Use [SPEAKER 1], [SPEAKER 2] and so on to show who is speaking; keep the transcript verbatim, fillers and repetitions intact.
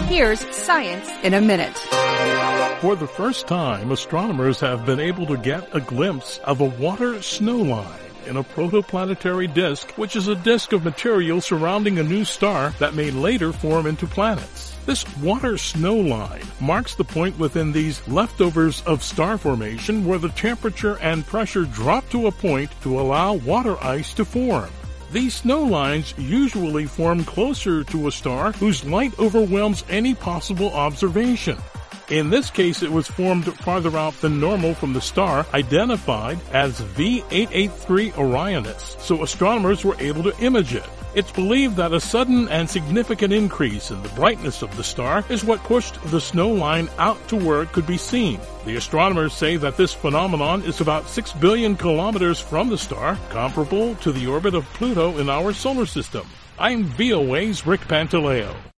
[SPEAKER 1] Here's Science in a Minute.
[SPEAKER 2] For the first time, astronomers have been able to get a glimpse of a water snow line in a protoplanetary disk, which is a disk of material surrounding a new star that may later form into planets. This water snow line marks the point within these leftovers of star formation where the temperature and pressure drop to a point to allow water ice to form. These snow lines usually form closer to a star whose light overwhelms any possible observation. In this case, it was formed farther out than normal from the star, identified as V eight eighty-three Orionis, so astronomers were able to image it. It's believed that a sudden and significant increase in the brightness of the star is what pushed the snow line out to where it could be seen. The astronomers say that this phenomenon is about six billion kilometers from the star, comparable to the orbit of Pluto in our solar system. I'm V O A's Rick Pantaleo.